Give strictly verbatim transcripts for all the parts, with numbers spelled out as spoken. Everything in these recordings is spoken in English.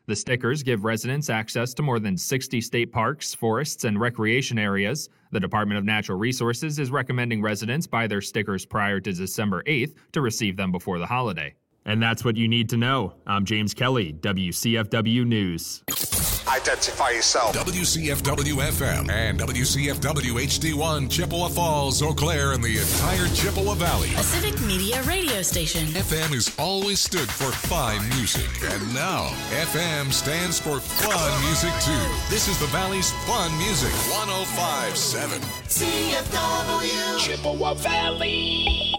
The stickers give residents access to more than sixty state parks, forests, and recreation areas. The Department of Natural Resources is recommending residents buy their stickers prior to December eighth to receive them before the holiday. And that's what you need to know. I'm James Kelly, W C F W News. Identify yourself. W C F W F M and W C F W H D one, Chippewa Falls, Eau Claire, and the entire Chippewa Valley. A civic media radio station. F M has always stood for fine music, and now F M stands for fun music too. This is the Valley's fun music, one oh five point seven. C F W Chippewa Valley.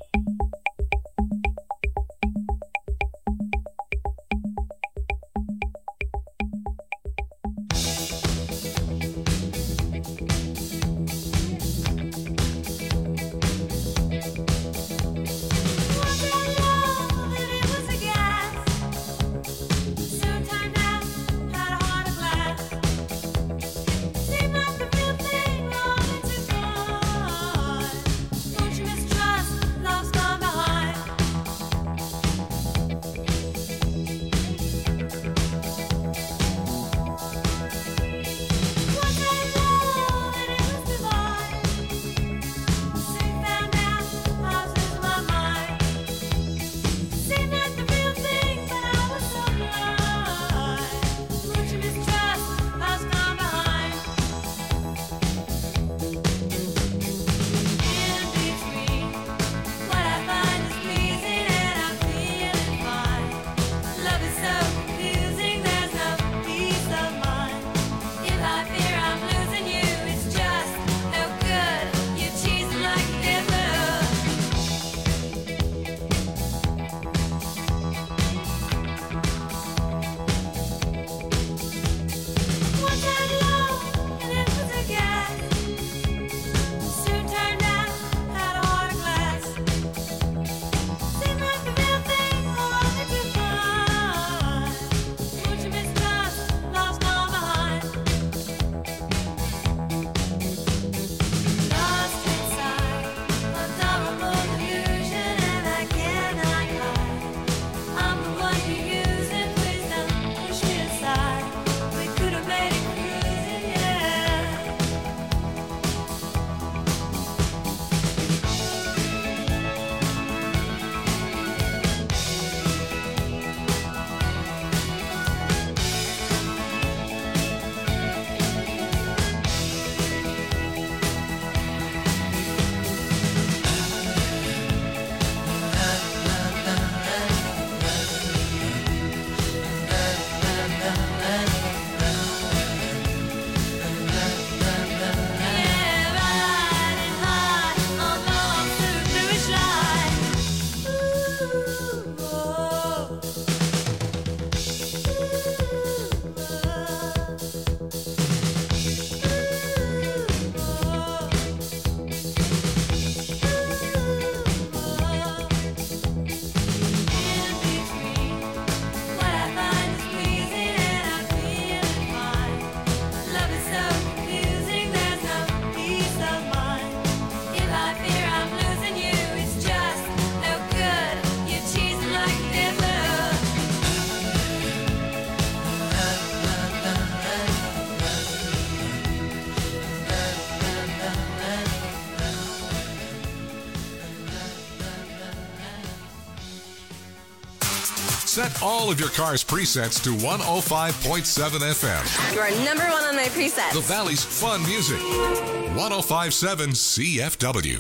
Set all of your car's presets to one oh five point seven F M. You are number one on my presets. The Valley's fun music. one oh five point seven C F W.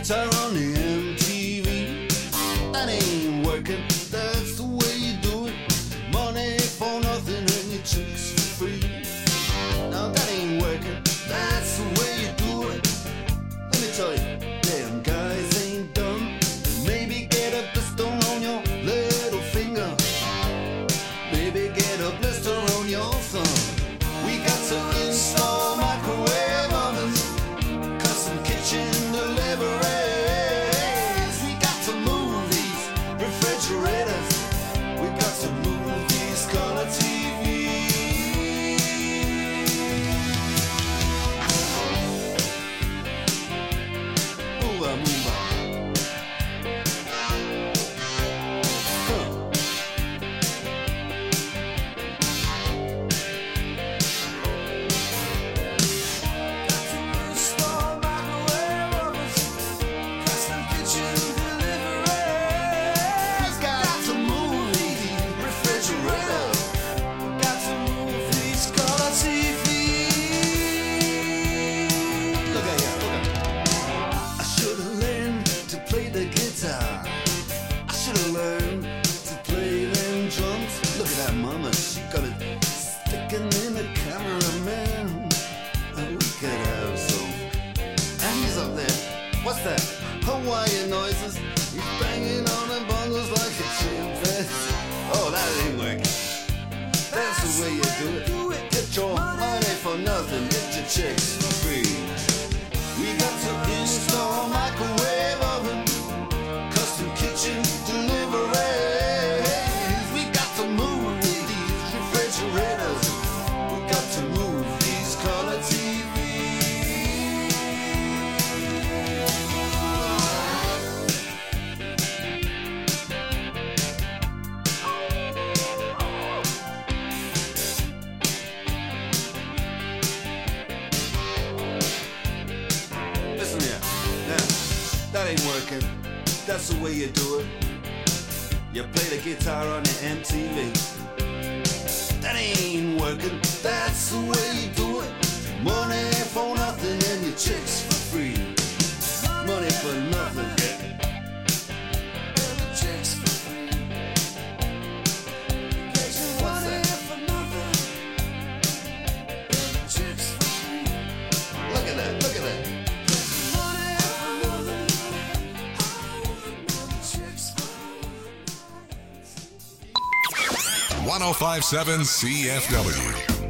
guitar on the M T V. That ain't working, that's the way you do it. Money for nothing and your chicks for free. Now that ain't working, that's the way you do it. Let me tell you, damn guys ain't dumb. Maybe get a blister on your little finger. Maybe get a blister on your thumb. We got to install microwave ovens, custom kitchen deliveries. We got to move these refrigerators. We got to move these color T Vs. Move on, move on. What's that? Hawaiian noises. He's banging on the bongos like a chimpanzee. Oh, that ain't working. That's the way you do it. Get your money for nothing. Get your chicks for free. We got to install microwave oven, custom kitchen deliveries. We got to move these refrigerators. We got to move these color T Vs. Ain't working, that's the way you do it. You play the guitar on the M T V. That ain't working, that's the way you do it. Money for nothing and your chicks for free. Money for nothing, yeah. And the chicks for free. What's that? For nothing. And the chicks for free. Look at that, look at that. one oh five point seven C F W.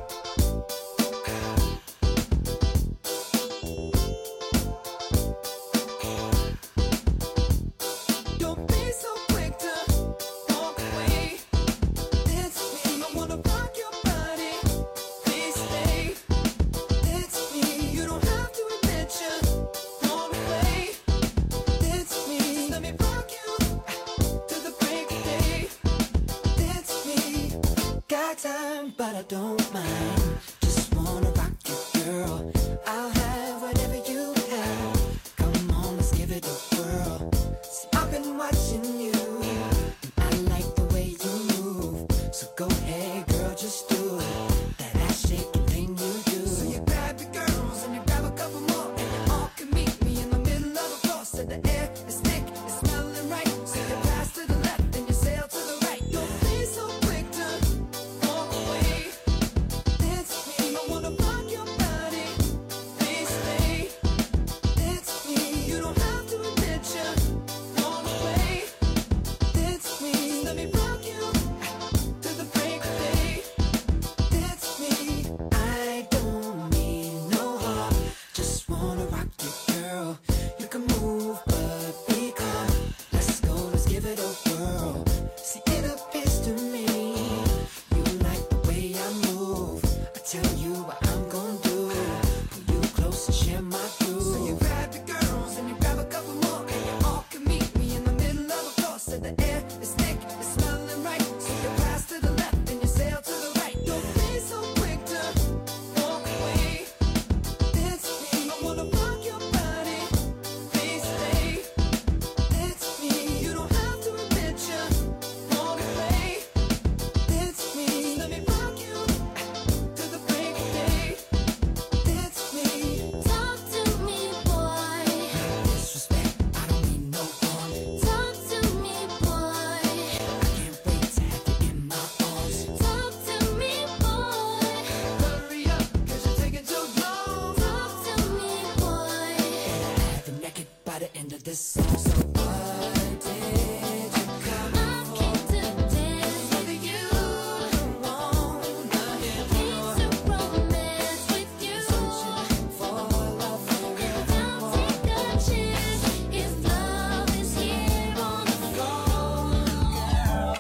But I don't mind. Just wanna rock you, girl. I'll have whatever you have. Come on, let's give it a whirl. See, I've been watching you, and I like the way you move. So go ahead, girl, just do it. That ass shaking thing you do. So you grab your girls and you grab a couple more, and you all can meet me in the middle of the floor. So the air is thick, it's smelling right. So you pass to the left and you sail to the right. Don't be so quick to walk away. Just wanna rock you, girl. You can move, but be this song. So what did you come I came to dance with you. wanna hear more? Came to romance with you. Searching for love And forevermore. I'll take a chance if love is here on the floor.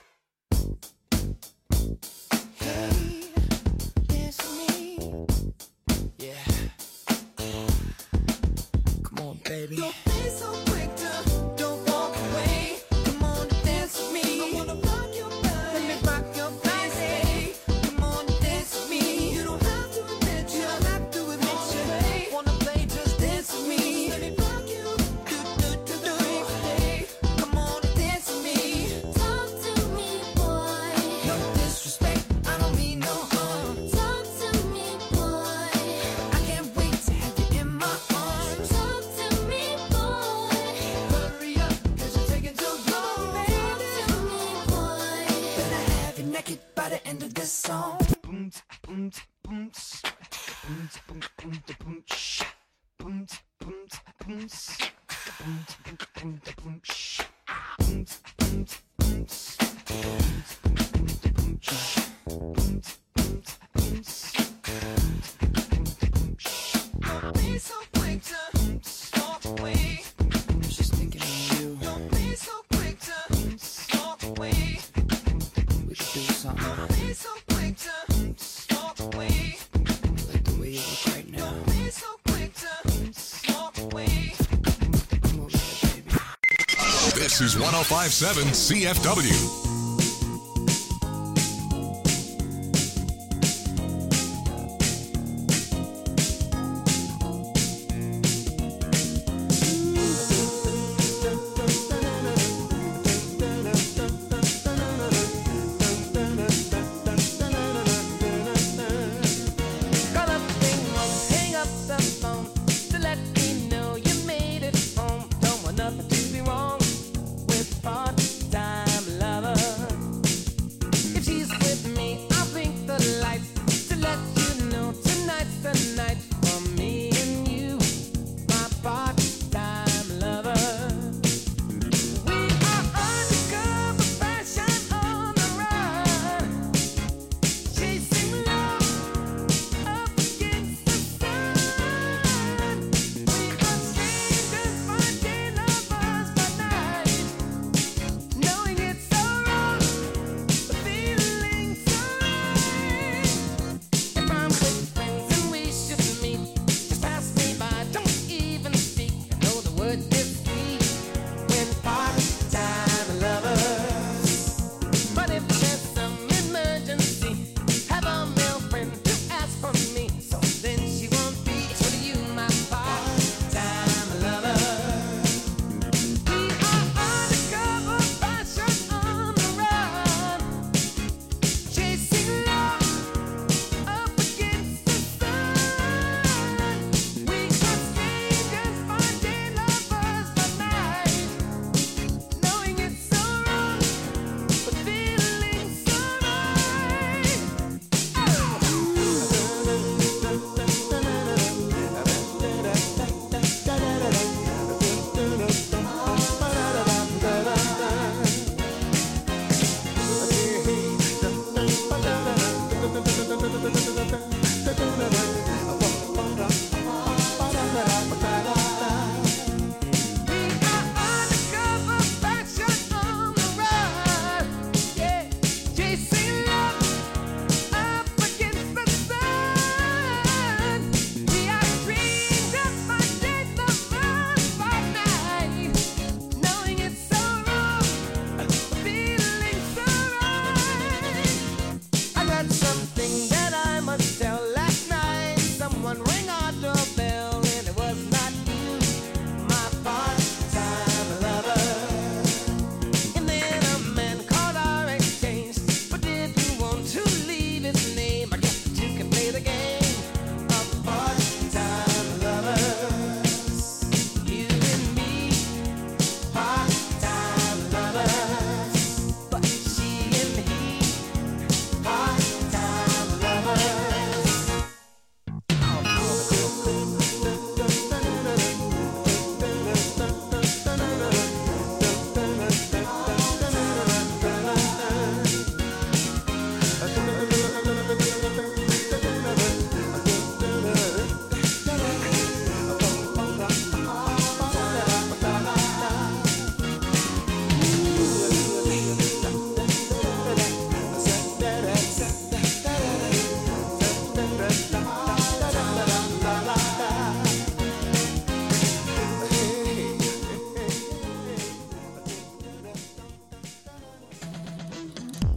Hey, dance with me. Yeah. Come on, baby. Don't be so quick to don't walk away. Come on, dance with me. I wanna rock your body. Let me rock your body. Come on, dance with me. You don't have to admit you. don't have to admit you. Wanna play, just dance with me. Let me rock you. Do, do, do, do. Hey, come on, dance with me. Talk to me, boy. No disrespect, I don't mean no harm. Talk to me, boy. I can't wait to have you in my arms. Talk to me, boy. Hurry up, cause you're taking too long, Talk baby. to me, boy. Better have you naked by the end of this song. Boom, boom, boom, boom, boom, boom, boom, shh. Boom, boom, boom, boom, boom, boom, boom, shh. Boom, boom, boom, boom, boom, shh. Boom, boom, boom, boom, shh. Don't be so quick to walk away. Just thinking of you. Don't be so quick to walk away. We could do something. Don't be so quick to walk away. Like the way you look right now. Don't be so quick to walk away. Come over here, baby. This is one oh five point seven C F W. Call up Ringo, hang up the phone to let me know you made it home. Don't want nothing to be wrong with part-time lover.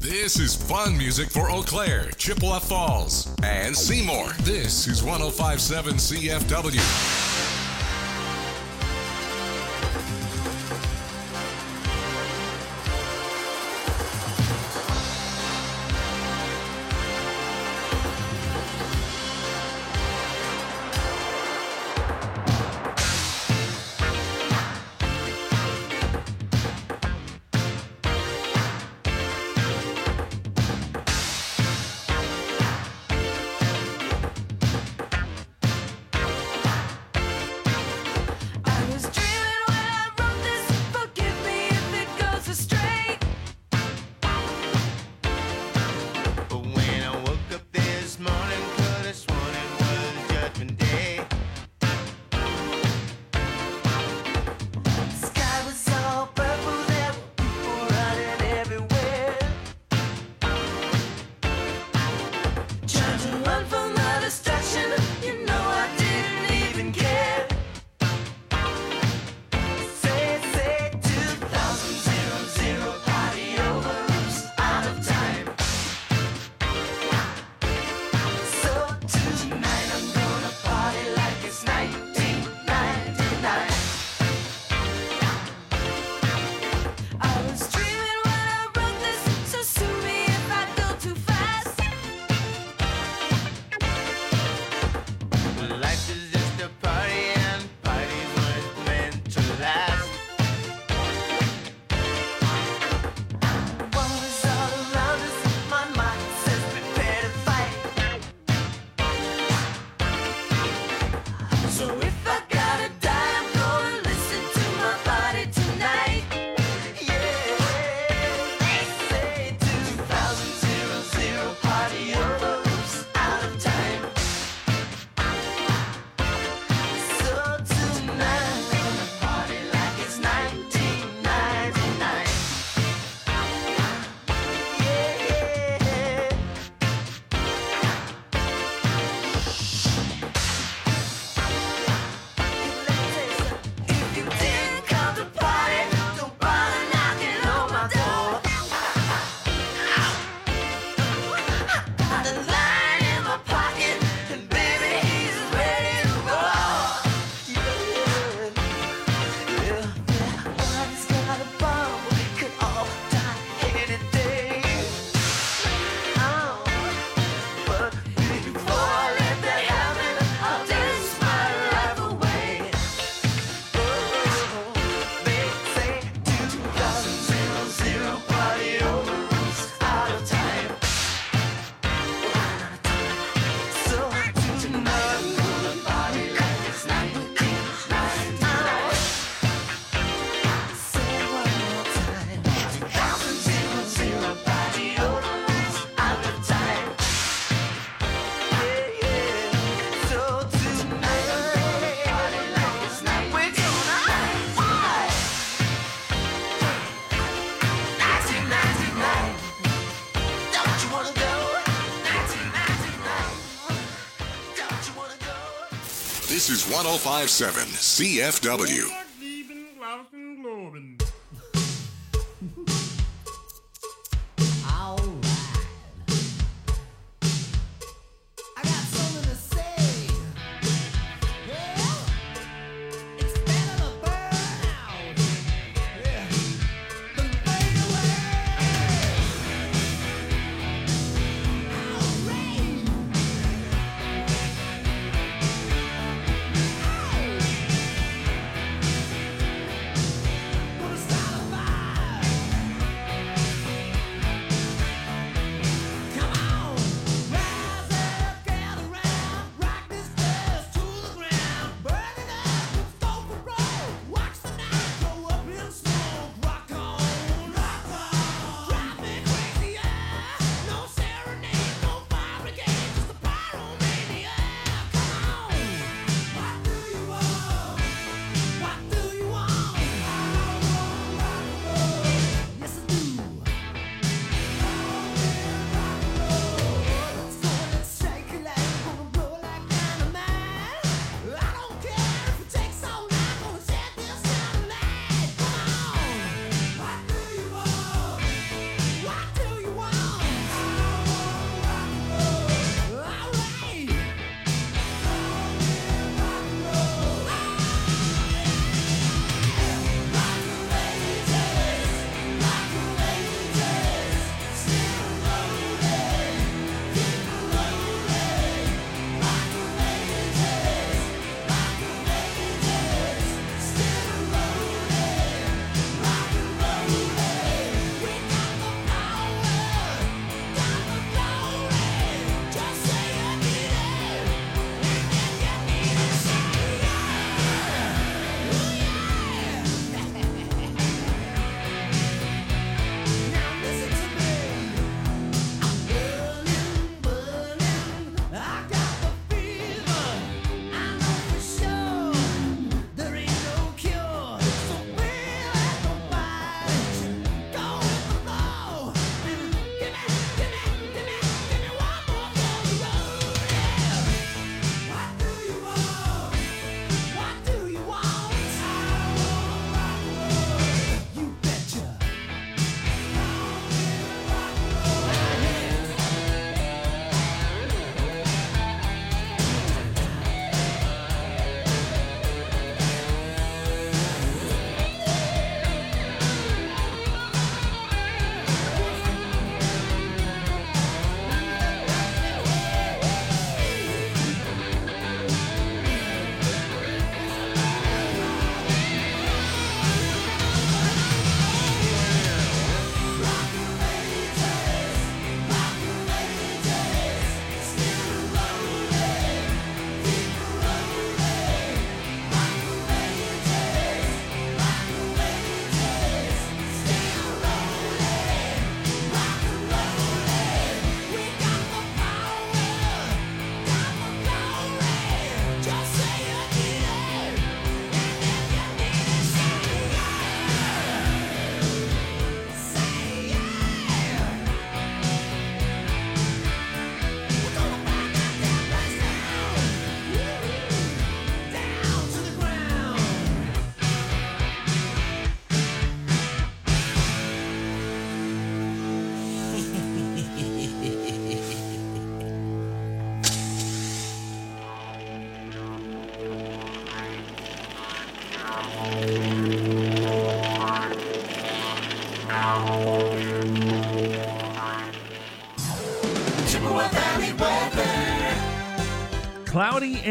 This is fun music for Eau Claire, Chippewa Falls, and Seymour. This is one oh five point seven C F W. This is one oh five point seven C F W.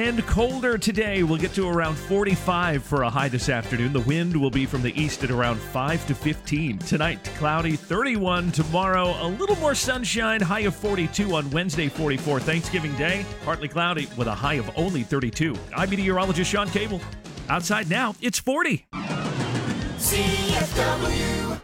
and colder today. We'll get to around forty-five for a high this afternoon. The wind will be from the east at around five to fifteen. Tonight, cloudy, thirty-one. Tomorrow, a little more sunshine, high of forty-two. On Wednesday, forty-four. Thanksgiving Day, partly cloudy with a high of only thirty-two. I'm meteorologist Sean Cable. Outside now, it's forty. C F W.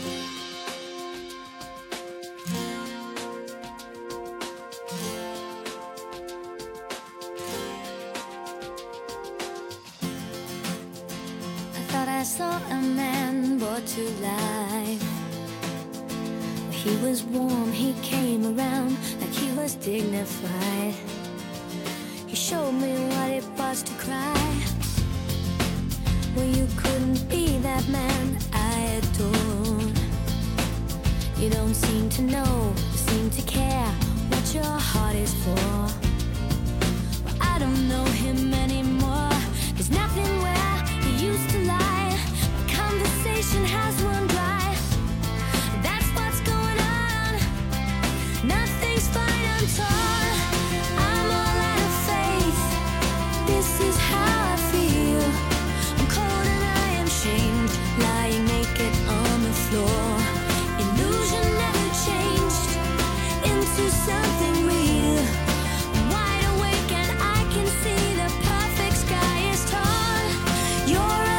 I saw a man brought to life. He was warm, he came around like he was dignified. He showed me what it was to cry. Well, you couldn't be that man I adored. You don't seem to know, you seem to care what your heart is for. Well, I don't know him anymore. There's nothing where he used to lie. Conversation has run dry. That's what's going on. Nothing's fine, I'm torn. I'm all out of faith. This is how I feel. I'm cold and I am shamed, lying naked on the floor. Illusion never changed into something real. I'm wide awake and I can see the perfect sky is torn. You're a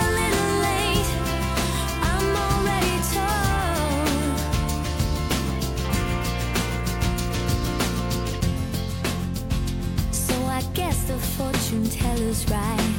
the fortune teller's right.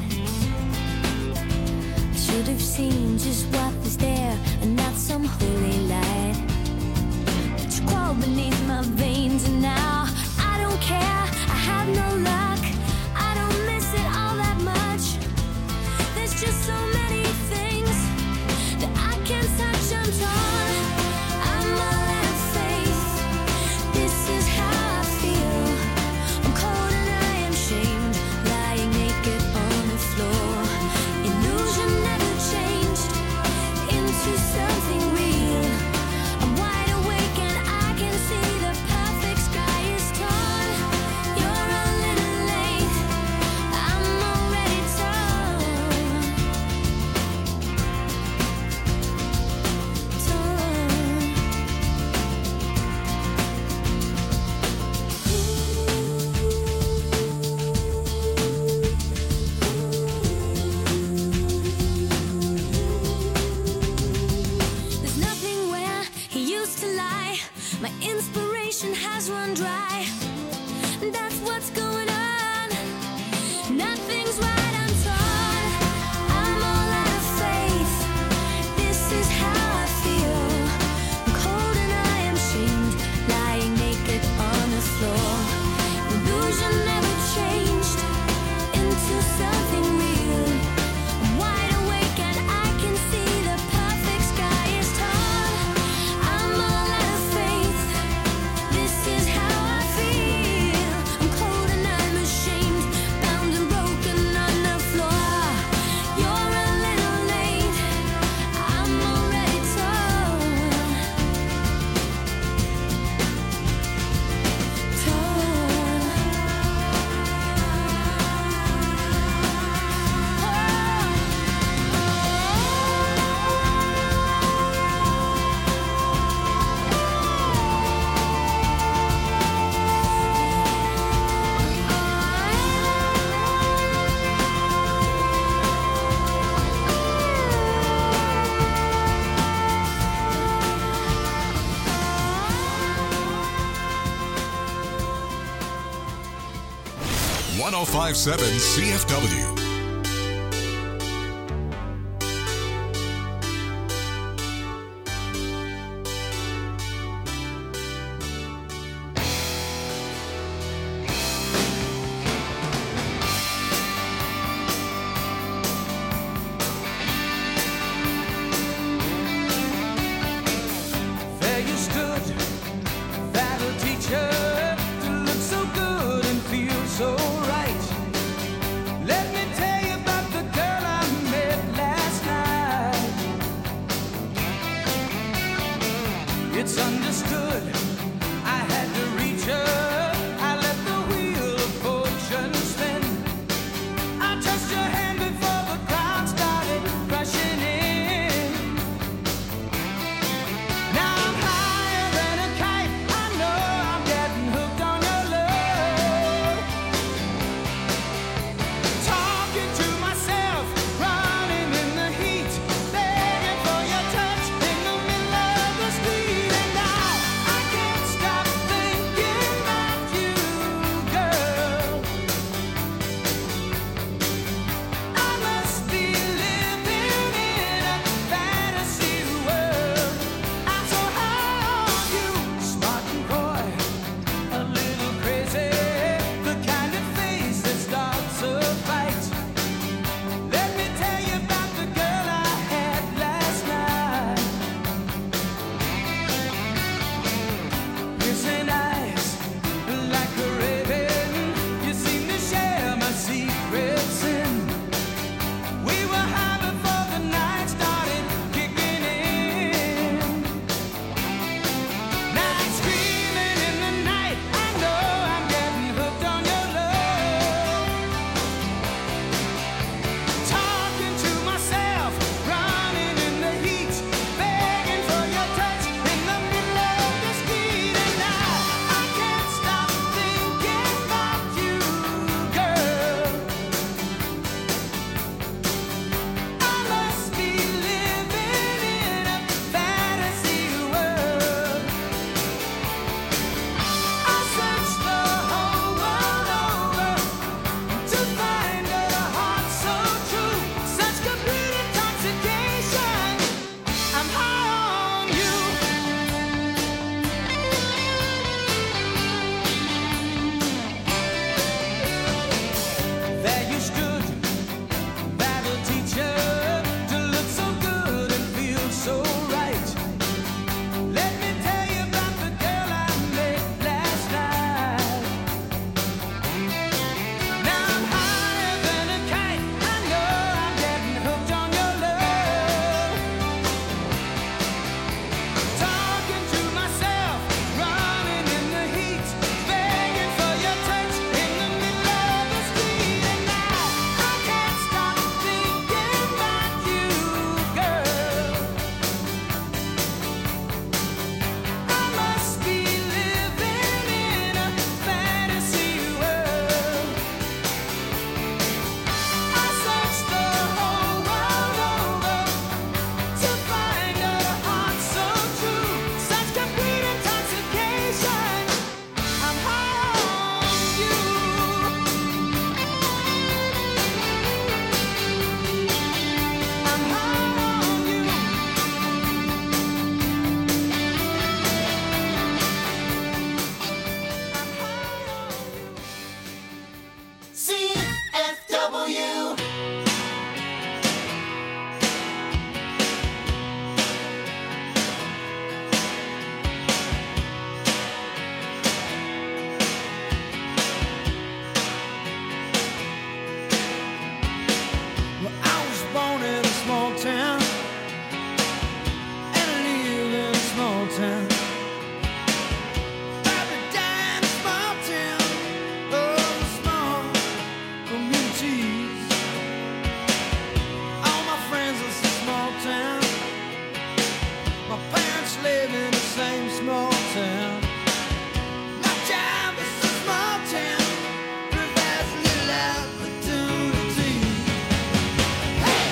I should have seen just what was there and not some holy light. But you crawled beneath my veins and now I don't care. I have no luck. I don't miss it all that much. There's just so many things that I can't touch. I'm torn. I'm all out of faith. This is how I feel. I'm cold and I am shamed, lying naked on the floor. Illusion never changed into something real. I'm wide awake and I can see the perfect sky is torn. You're a little late. I'm already torn. There's nothing where he used to lie. My inspiration has run dry. That's what's going on. Nothing's right, I'm torn. I'm all out of faith. This is how I feel. I'm cold and I am shamed, lying naked on the floor. Illusion never changed into something real. I'm wide awake and I can see the perfect sky is torn. I'm all out of faith. This is how I feel. I'm cold and I'm ashamed, bound and broken on the floor. You're a little late. I'm already torn. one oh five point seven C F W. There you stood, battle teacher, to look so good and feel so right. Let me tell you about the girl I met last night. It's understood, I had to reach her. I let the wheel of fortune spin. My parents live in the same small town. My job is a small town. Provides little opportunity. Hey!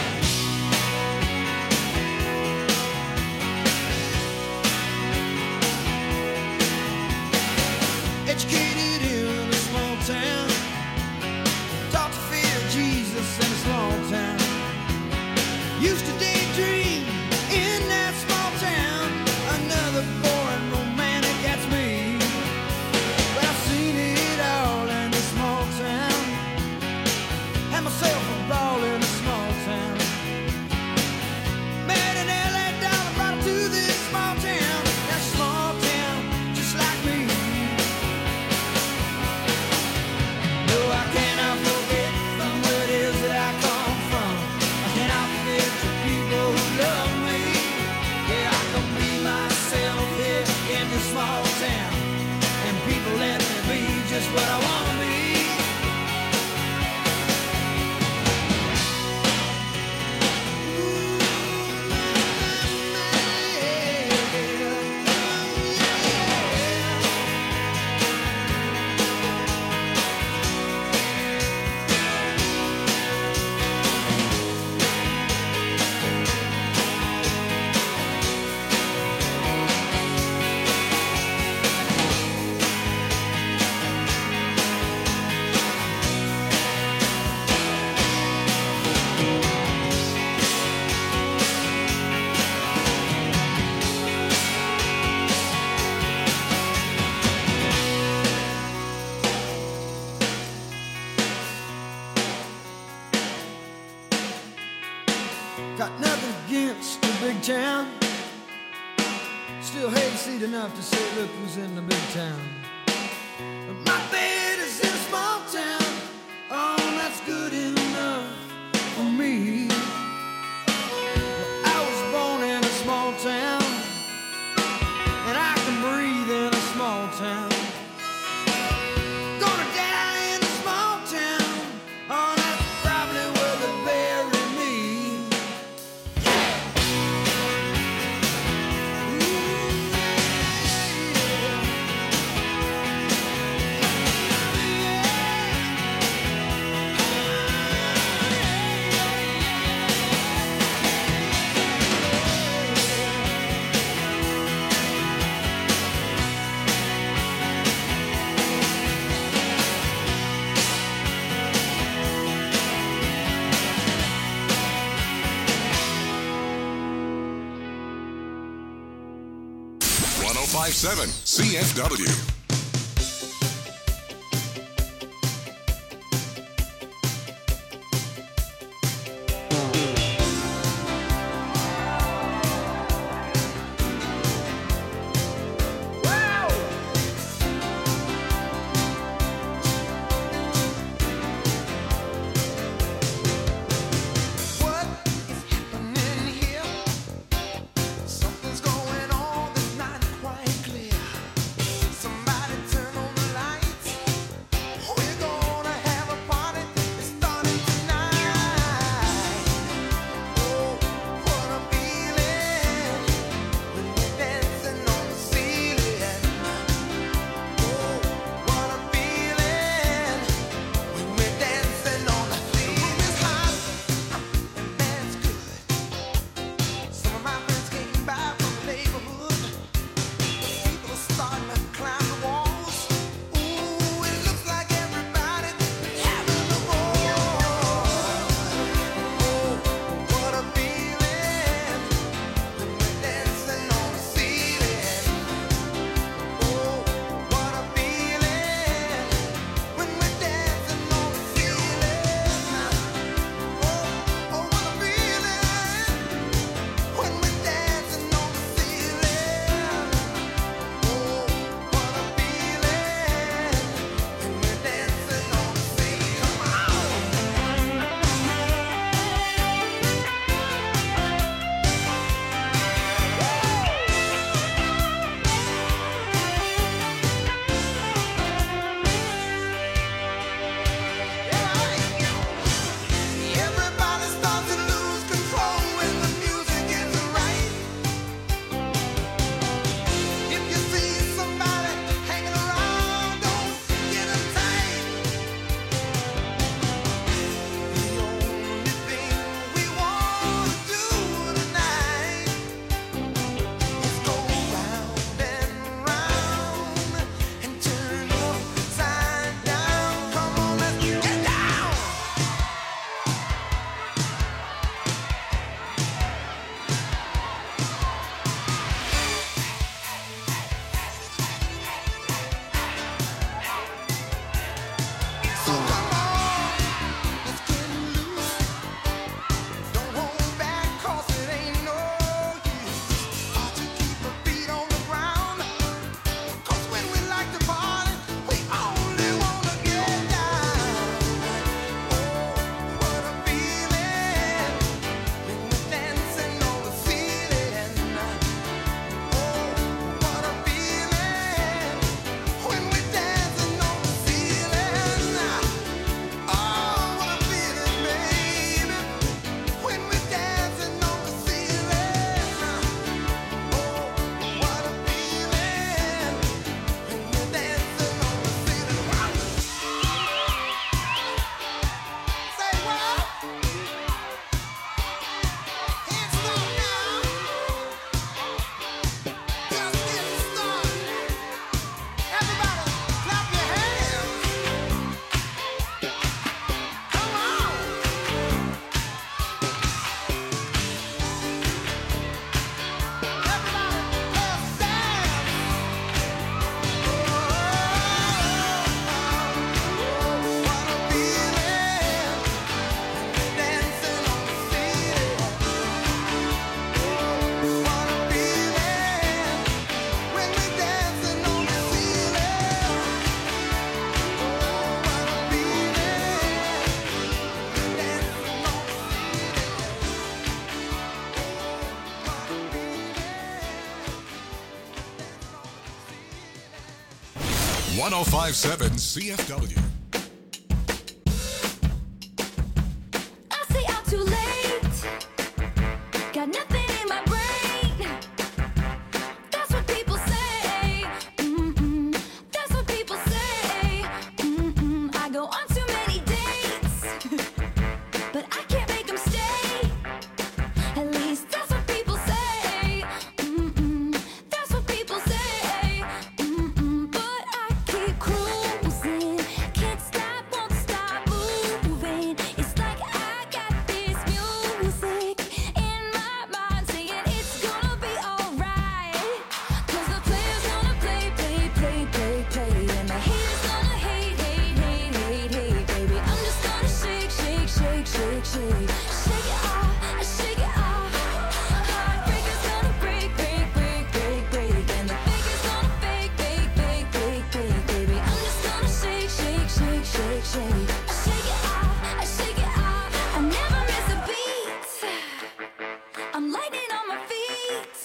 Educated in a small town. Taught to fear Jesus in a small town. Used to daydream in that small town. Another boring romantic, that's me. But I've seen it all in a small town. Had myself a ball in a small town. Met an L A dollar, brought her to this small town. That small town, just like me. No, I cannot forget from where it is that I come from. I cannot forget the people who love me. Yeah, I can be myself here in this small town. And people let me be just what I want to be. Got nothing against the big town. Still hayseed enough to say, look who's in the big town. But my bed is in a small town. Oh, that's good enough for me. Well, I was born in a small town, and I can breathe in a small town. Gonna die in a small town. Oh, that's probably where they bury me. one oh five point seven C F W. What is happening here? Something's going on that's not quite clear. Somebody one oh five point seven C F W. I stay out too late. Got nothing in my brain. That's what people say. Mm-mm. That's what people say. Mm-mm. I go on too many dates, but I can't make them stay. At least that's what people say. Mm-mm. That's what people say. Mm-mm. But I keep cruising. Can't stop, won't stop moving. It's like I got this music in my mind saying it's gonna be alright. Cause the player's gonna play, play, play, play, play. And the haters gonna hate, hate, hate, hate, hate, baby. I'm just gonna shake, shake, shake, shake, shake. Shake it off, shake it off. Heartbreaker's gonna break, break, break, break, break. And the faker's gonna fake, fake, fake, fake, fake, baby. I'm just gonna shake, shake, shake, shake, shake. Shake it off, I shake it off. I never miss a beat. I'm lightning on my feet,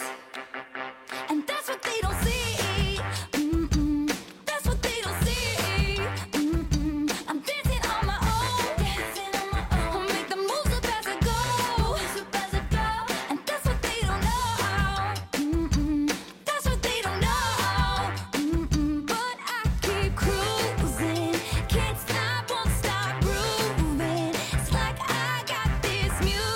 and that's what they don't see. Mm-mm. That's what they don't see. Mm-mm. I'm dancing on my own, dancing on my own. Make the moves up as I go, up as I go. And that's what they don't know. Mm-mm. That's what they don't know. Mm-mm. But I keep cruising, can't stop, won't stop grooving. It's like I got this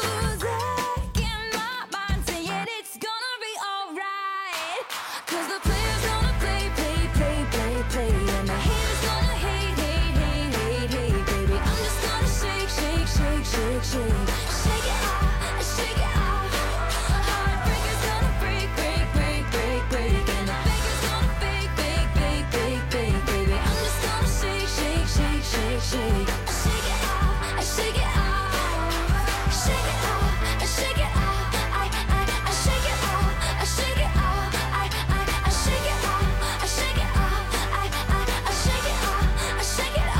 music in my mind saying it's gonna be alright. Cause the player's gonna play, play, play, play, play. And the haters gonna hate, hate, hate, hate, hate, baby. I'm just gonna shake, shake, shake, shake, shake. Shake it off, shake it off. Heartbreaker's gonna break, break, break, break, break. And the faker's gonna fake, fake, fake, fake, fake, baby. I'm just gonna shake, shake, shake, shake, shake. Shake it off, shake it off. Shake it off, shake it off. I, I, I shake it off, I shake it off. I, I, I shake it off, I shake it off. I, I, I shake it off, I shake it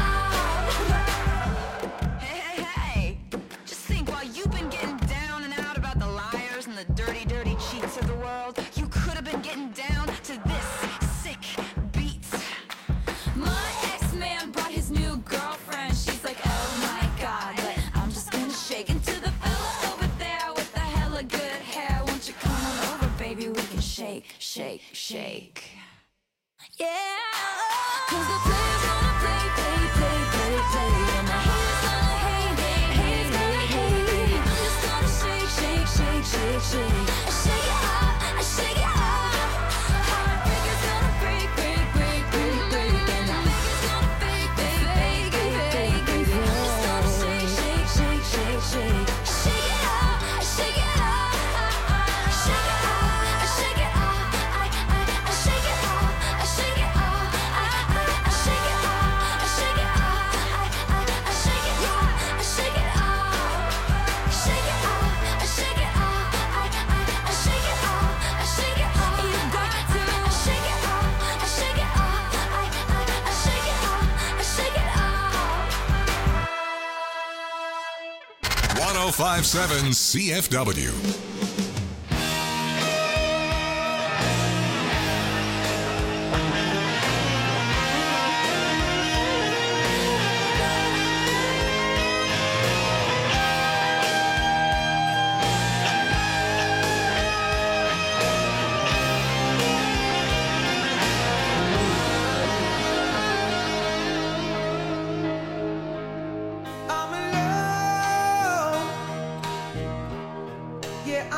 off. Hey, hey, hey! Just think, while you've been getting down and out about the liars and the dirty, dirty cheats of the world, you could have been getting down to this sick beat. My ex-man brought his new girlfriend. She's like, oh my god, but I'm just gonna shake into the fella over there with the hella good hair. Won't you come on over, baby? We can shake, shake, shake. Yeah. Cause the player's gonna play, play, play, play, play. And the haters gonna hate, hate, hate, hate, hate. I'm just gonna shake, shake, shake, shake, shake. Shake it off, shake it off. Heartbreaker's gonna break, break, break, break, break. And the faker's gonna fake, fake, fake, fake, fake, baby. I'm just gonna shake, shake, shake, shake, shake. Shake it off, shake it off. Shake it off, shake it off. I, I, I shake it off, I shake it off. I, I, I shake it off, I shake it off. I, I, I shake it off, I shake it off. Shake it off, I shake it off. I, I, I shake it off, I shake it off. You got to shake it off, I shake it off. I, I, I shake it off, I shake it off. one oh five point seven C F W. I'm alone. Yeah,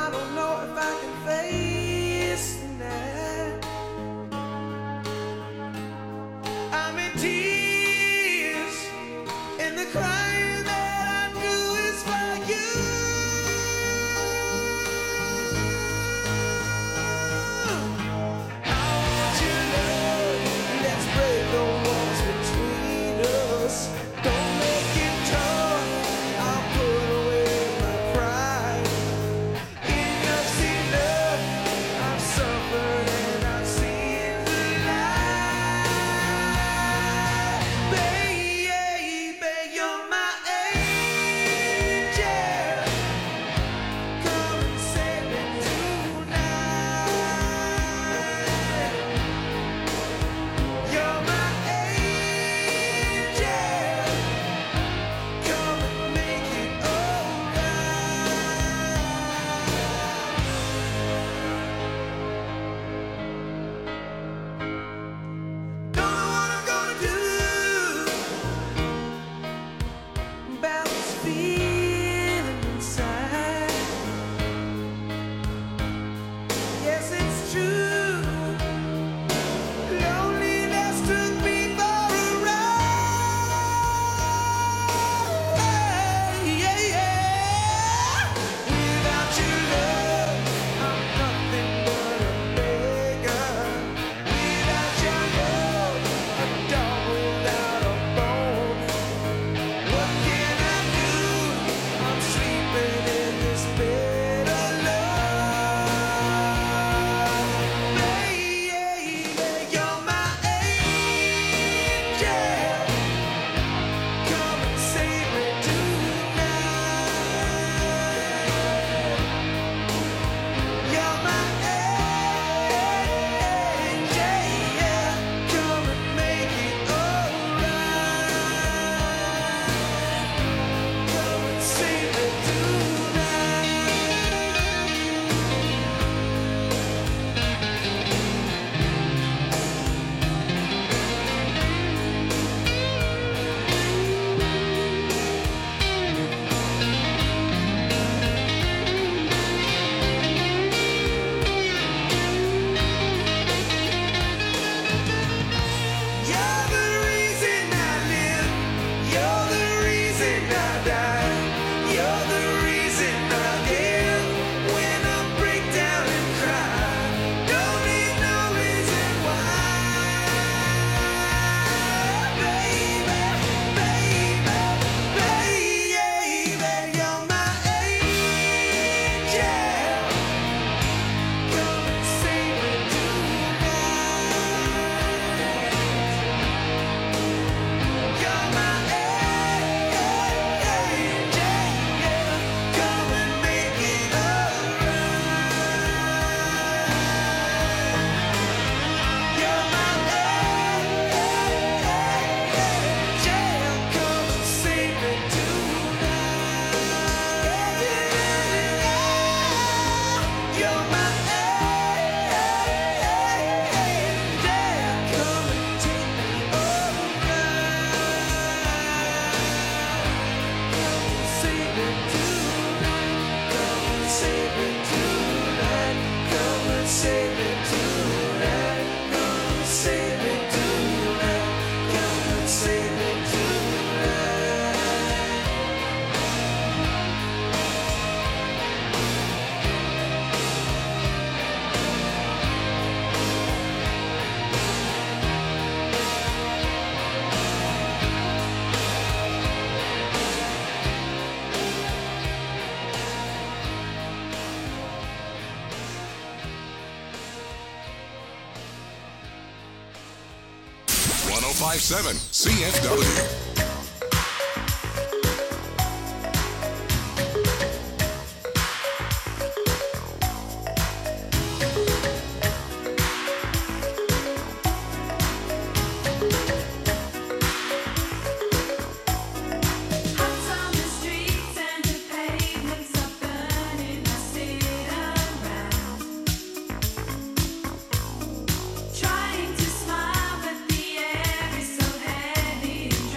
save it tonight. Gonna save it tonight. Gonna save it tonight. one oh five point seven C F W. Trying to smile, but the air is so heavy and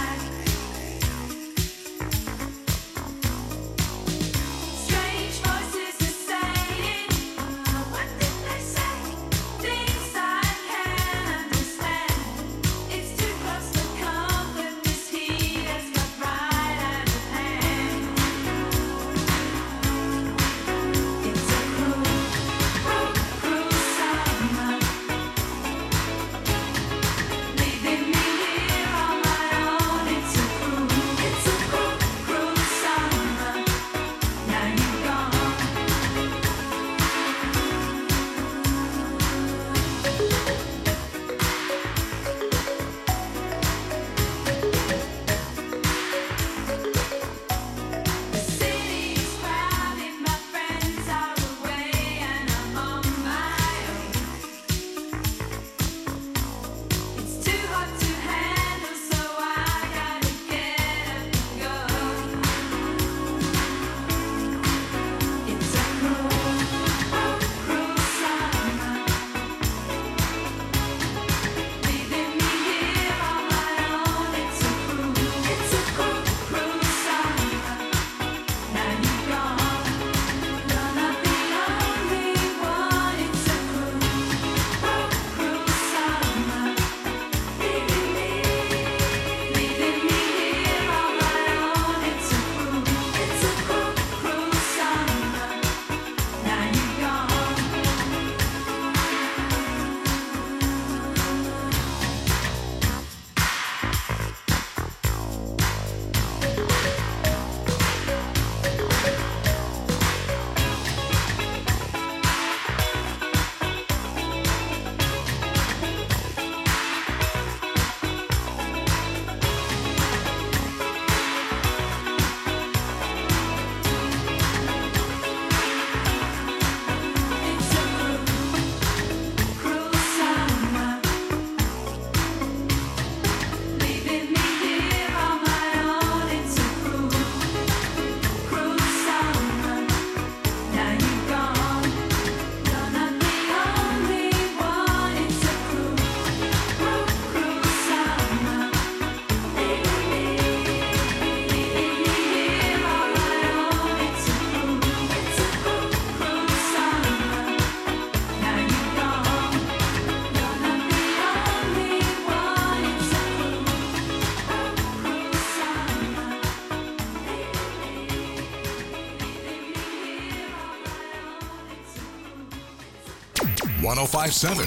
one oh five point seven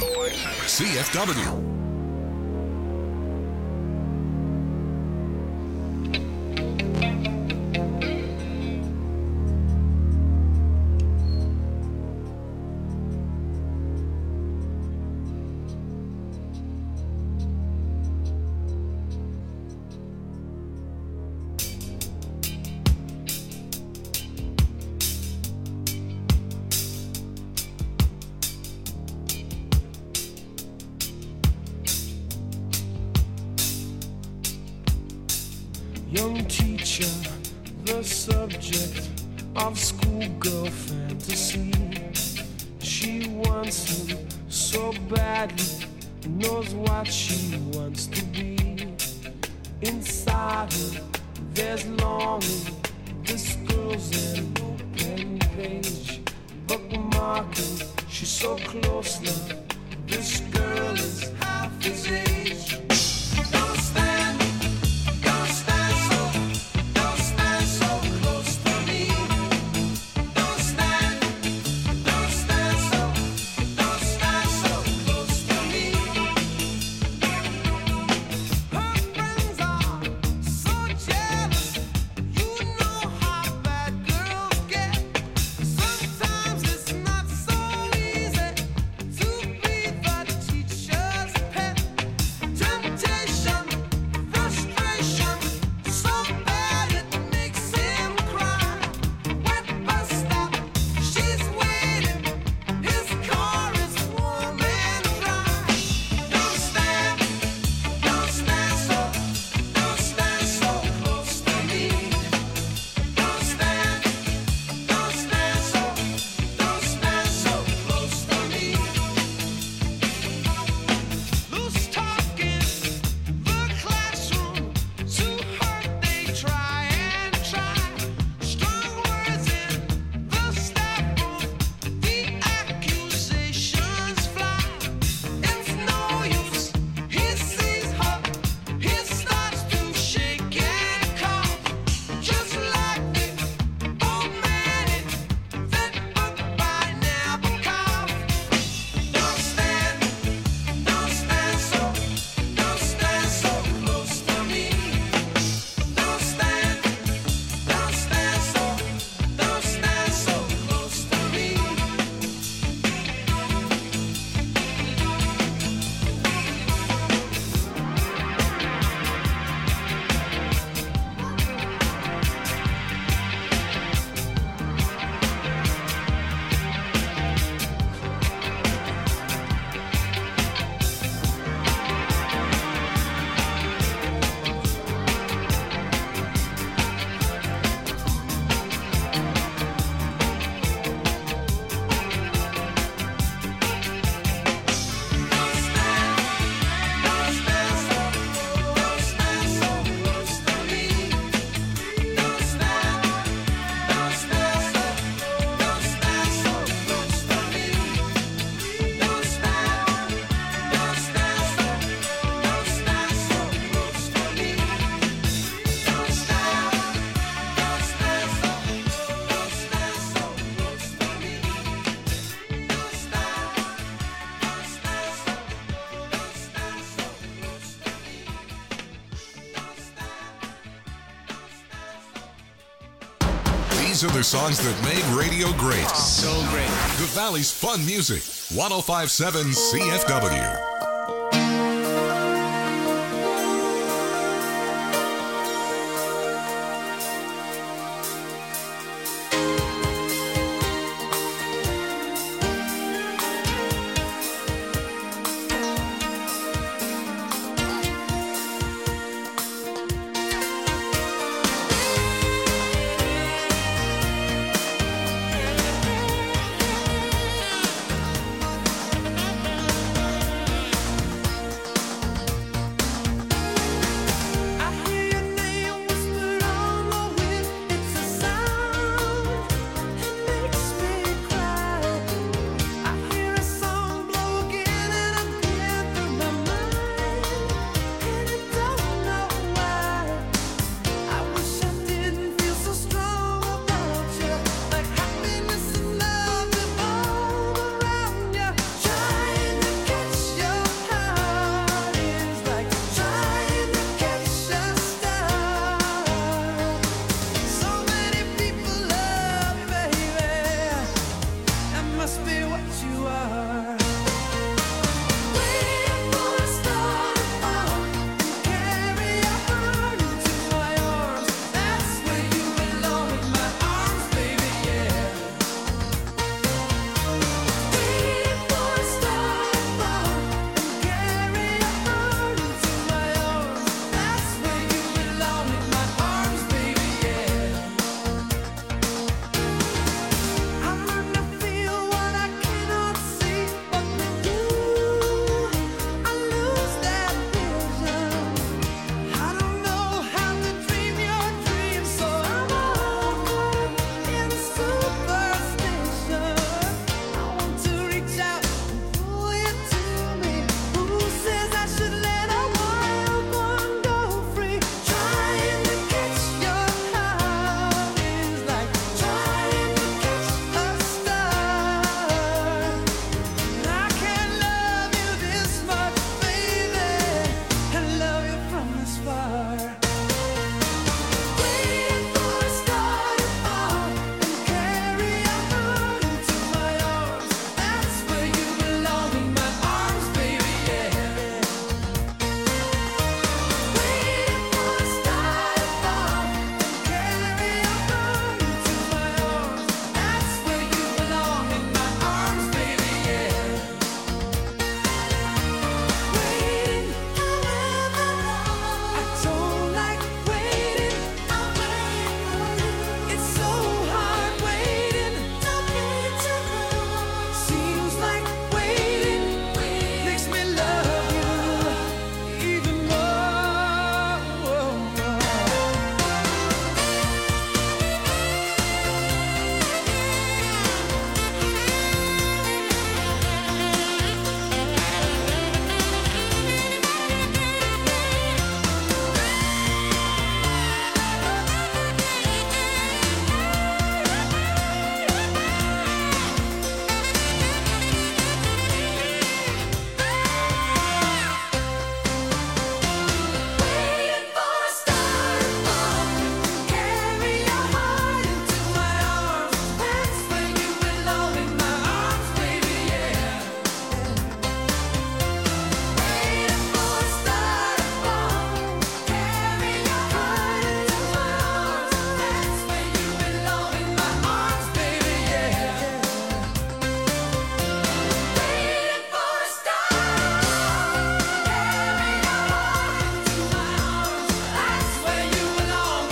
C F W. Young teacher, the subject of schoolgirl fantasy. She wants him so badly, knows what she wants to be. Inside her, there's longing. This girl's an open page, bookmarking. She She's so close, love. This girl is half his age. Don't stand, don't stand so, don't stand so close to me. Don't stand, don't stand so, don't stand so close to me. Her friends are so jealous. You know how bad girls get. Sometimes it's not so easy to be the teacher's pet. Temptation, frustration, so bad it makes him cry. Wet bus stop, she's waiting. His car is warm and dry. Don't stand, don't stand so, don't stand so close to me. Don't stand, don't stand so, don't stand so close to me. Loose talk in the classroom, to hurt they try and try. Strong words in the staff room, the accusations fly. It's no use, he sees her, he starts to shake and cough. Just like the old man in that book by Nabokov. Don't stand, don't stand so, don't stand so close to me. Don't stand, don't stand so, don't stand so close to me. These are the songs that made radio great. So great. The Valley's fun music. one oh five point seven C F W.